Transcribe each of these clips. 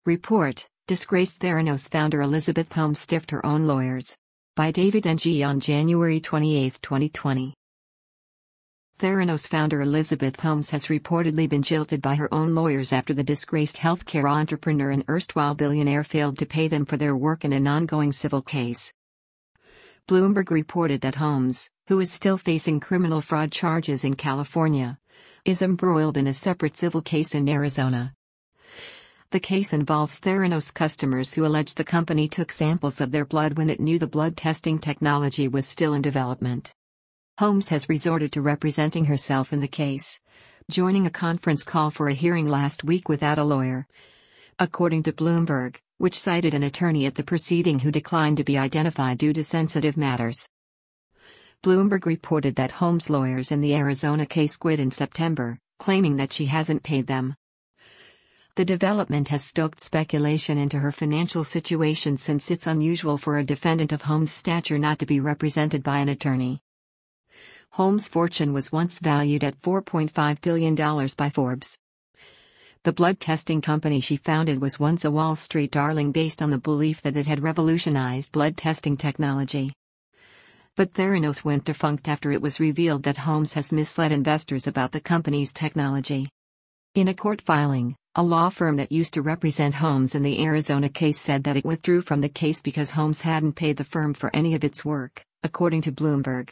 Report: Disgraced Theranos founder Elizabeth Holmes stiffed her own lawyers. By David Ng on January 28, 2020. Theranos founder Elizabeth Holmes has reportedly been jilted by her own lawyers after the disgraced healthcare entrepreneur and erstwhile billionaire failed to pay them for their work in an ongoing civil case. Bloomberg reported that Holmes, who is still facing criminal fraud charges in California, is embroiled in a separate civil case in Arizona. The case involves Theranos customers who allege the company took samples of their blood when it knew the blood testing technology was still in development. Holmes has resorted to representing herself in the case, joining a conference call for a hearing last week without a lawyer. According to Bloomberg, which cited an attorney at the proceeding who declined to be identified due to sensitive matters. Bloomberg reported that Holmes' lawyers in the Arizona case quit in September, claiming that she hasn't paid them. The development has stoked speculation into her financial situation since it's unusual for a defendant of Holmes' stature not to be represented by an attorney. Holmes' fortune was once valued at $4.5 billion by Forbes. The blood testing company she founded was once a Wall Street darling based on the belief that it had revolutionized blood testing technology. But Theranos went defunct after it was revealed that Holmes has misled investors about the company's technology. In a court filing, a law firm that used to represent Holmes in the Arizona case said that it withdrew from the case because Holmes hadn't paid the firm for any of its work, according to Bloomberg.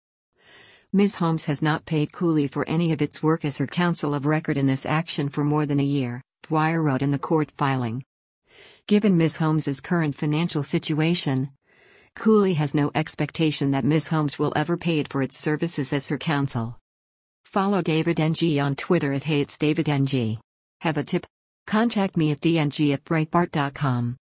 Ms. Holmes has not paid Cooley for any of its work as her counsel of record in this action for more than a year, Dwyer wrote in the court filing. Given Ms. Holmes's current financial situation, Cooley has no expectation that Ms. Holmes will ever pay it for its services as her counsel. Follow David Ng on Twitter @HatesDavidNG. Have a tip? Contact me at dng@breitbart.com.